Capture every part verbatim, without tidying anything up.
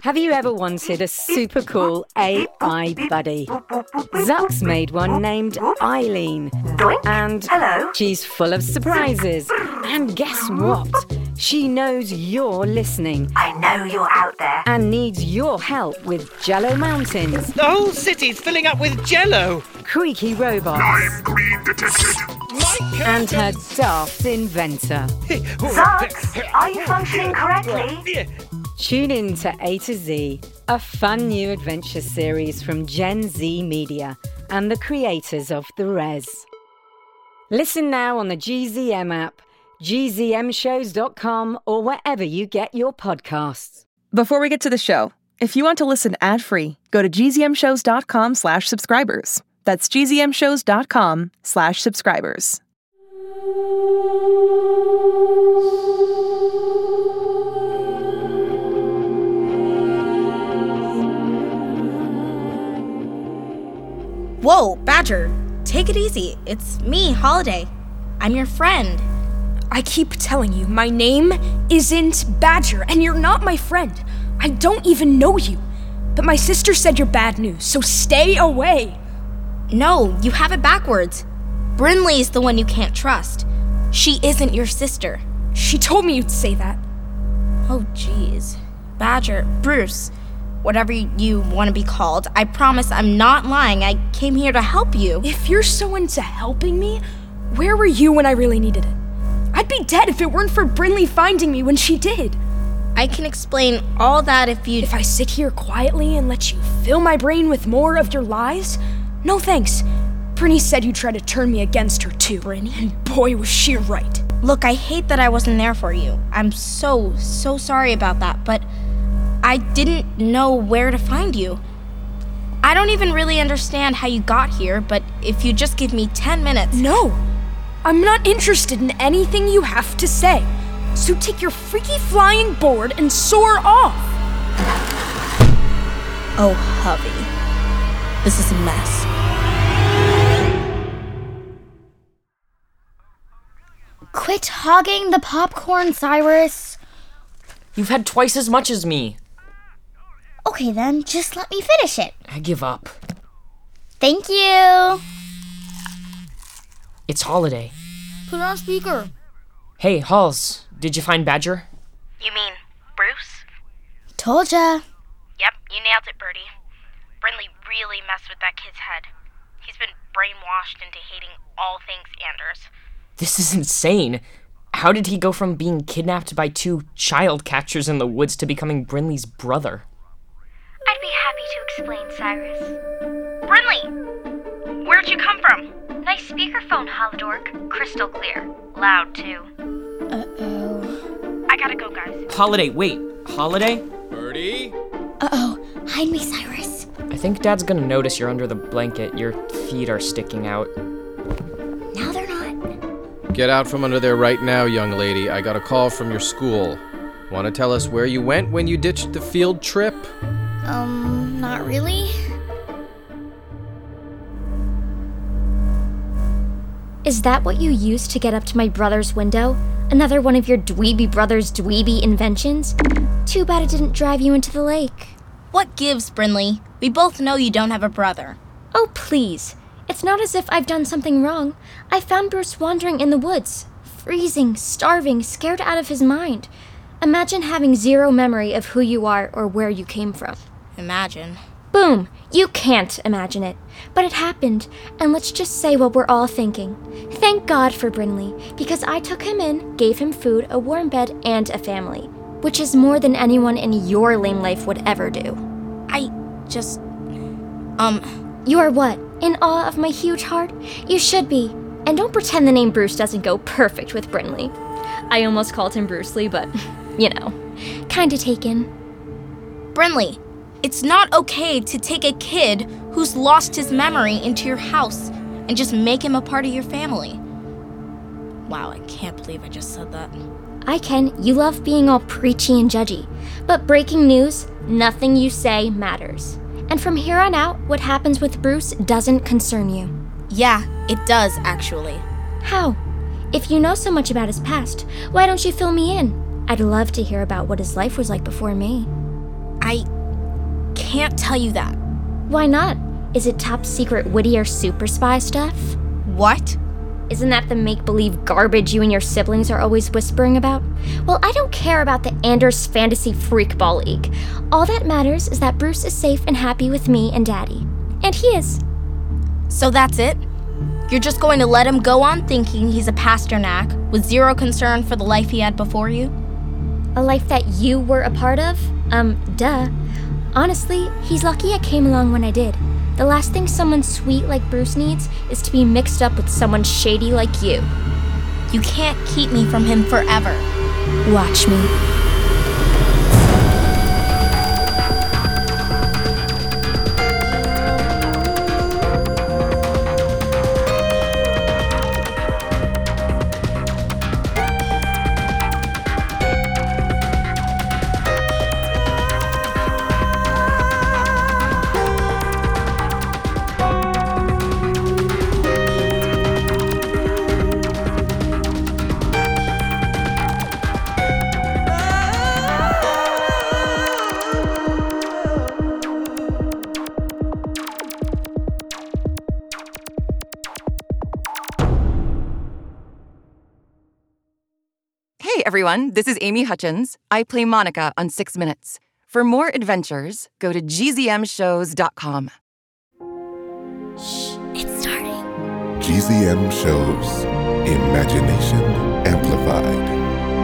Have you ever wanted a super cool A I buddy? Zuck's made one named Eileen. And Hello. she's full of surprises. And guess what? She knows you're listening I know you're out there. and needs your help with Jello Mountains, The whole city's filling up with jello. creaky robots, I'm green detected. and her daft inventor. Zucks, are you functioning correctly? Tune in to A to Z, a fun new adventure series from Gen Z Media and the creators of The Res. Listen now on the G Z M app, G Z M shows dot com, or wherever you get your podcasts. Before we get to the show, if you want to listen ad-free, go to G Z M shows dot com slash subscribers. That's G Z M shows dot com slash subscribers. Whoa, Badger, take it easy. It's me, Holiday. I'm your friend. I keep telling you, my name isn't Badger, and you're not my friend. I don't even know you. But my sister said you're bad news, so stay away. No, you have it backwards. Brinley's the one you can't trust. She isn't your sister. She told me you'd say that. Oh, jeez. Badger, Bruce, whatever you want to be called, I promise I'm not lying. I came here to help you. If you're so into helping me, where were you when I really needed it? I'd be dead if it weren't for Brinley finding me when she did. I can explain all that if you... If I sit here quietly and let you fill my brain with more of your lies? No thanks. Brinny said you'd try to turn me against her too. Brinny? And boy, was she right. Look, I hate that I wasn't there for you. I'm so, so sorry about that, but I didn't know where to find you. I don't even really understand how you got here, but if you just give me ten minutes... No, I'm not interested in anything you have to say. So take your freaky flying board and soar off. Oh, hubby. This is a mess. Quit hogging the popcorn, Cyrus. You've had twice as much as me. Okay then, just let me finish it. I give up. Thank you. It's Holiday. Put it on speaker. Hey, Halls, did you find Badger? You mean Bruce? Told ya. Yep, you nailed it, Birdie. Brinley really messed with that kid's head. He's been brainwashed into hating all things Anders. This is insane. How did he go from being kidnapped by two child catchers in the woods to becoming Brinley's brother? I'd be happy to explain, Cyrus. Brinley! Where'd you come from? Nice speakerphone, Holodork. Crystal clear. Loud, too. Uh-oh. I gotta go, guys. Holiday, wait. Holiday? Birdie? Uh-oh. Hide me, Cyrus. I think Dad's gonna notice you're under the blanket. Your feet are sticking out. Now they're not. Get out from under there right now, young lady. I got a call from your school. Want to tell us where you went when you ditched the field trip? Um, not really. Is that what you used to get up to my brother's window? Another one of your dweeby brother's dweeby inventions? Too bad it didn't drive you into the lake. What gives, Brinley? We both know you don't have a brother. Oh, please. It's not as if I've done something wrong. I found Bruce wandering in the woods, freezing, starving, scared out of his mind. Imagine having zero memory of who you are or where you came from. Imagine. Boom! You can't imagine it. But it happened, and let's just say what we're all thinking. Thank God for Brinley, because I took him in, gave him food, a warm bed, and a family. Which is more than anyone in your lame life would ever do. I just... Um... You are what? In awe of my huge heart? You should be. And don't pretend the name Bruce doesn't go perfect with Brinley. I almost called him Bruce Lee, but, you know, kinda taken. Brinley, it's not okay to take a kid who's lost his memory into your house and just make him a part of your family. Wow, I can't believe I just said that. I can. You love being all preachy and judgy. But breaking news, nothing you say matters. And from here on out, what happens with Bruce doesn't concern you. Yeah, it does, actually. How? If you know so much about his past, why don't you fill me in? I'd love to hear about what his life was like before me. I can't tell you that. Why not? Is it top secret Whittier super spy stuff? What? Isn't that the make-believe garbage you and your siblings are always whispering about? Well, I don't care about the Anders Fantasy Freakball League. All that matters is that Bruce is safe and happy with me and Daddy. And he is. So that's it? You're just going to let him go on thinking he's a Pasternak with zero concern for the life he had before you? A life that you were a part of? Um, duh. Honestly, he's lucky I came along when I did. The last thing someone sweet like Bruce needs is to be mixed up with someone shady like you. You can't keep me from him forever. Watch me. Hey everyone, this is Amy Hutchins. I play Monica on Six Minutes. For more adventures, go to G Z M shows dot com. Shh, it's starting. G Z M Shows. Imagination Amplified.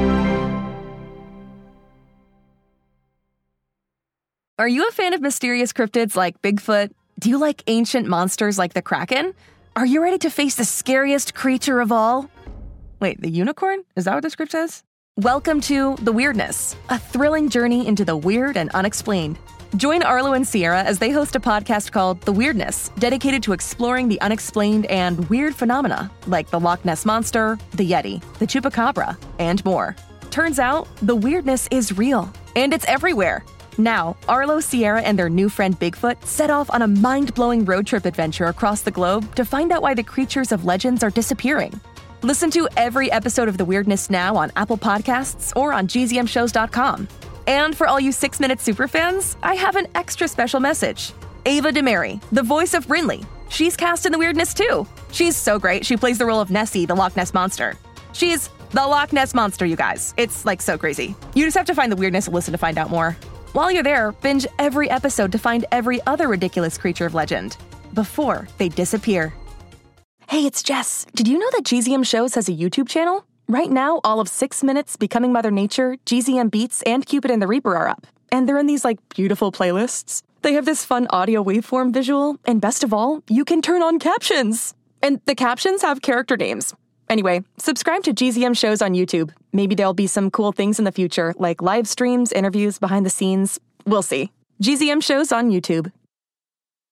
Are you a fan of mysterious cryptids like Bigfoot? Do you like ancient monsters like the Kraken? Are you ready to face the scariest creature of all? Wait, the unicorn? Is that what the script says? Welcome to The Weirdness, a thrilling journey into the weird and unexplained. Join Arlo and Sierra as they host a podcast called The Weirdness, dedicated to exploring the unexplained and weird phenomena like the Loch Ness Monster, the Yeti, the Chupacabra, and more. Turns out, the weirdness is real, and it's everywhere. Now, Arlo, Sierra, and their new friend Bigfoot set off on a mind-blowing road trip adventure across the globe to find out why the creatures of legends are disappearing. Listen to every episode of The Weirdness now on Apple Podcasts or on G Z M shows dot com. And for all you Six Minute superfans, I have an extra special message. Ava DeMary, the voice of Brinley. She's cast in The Weirdness too. She's so great, she plays the role of Nessie, the Loch Ness Monster. She's the Loch Ness Monster, you guys. It's like so crazy. You just have to find The Weirdness and listen to find out more. While you're there, binge every episode to find every other ridiculous creature of legend before they disappear. Hey, it's Jess. Did you know that G Z M Shows has a YouTube channel? Right now, all of Six Minutes, Becoming Mother Nature, G Z M Beats, and Cupid and the Reaper are up. And they're in these, like, beautiful playlists. They have this fun audio waveform visual, and best of all, you can turn on captions. And the captions have character names. Anyway, subscribe to G Z M Shows on YouTube. Maybe there'll be some cool things in the future, like live streams, interviews, behind the scenes. We'll see. G Z M Shows on YouTube.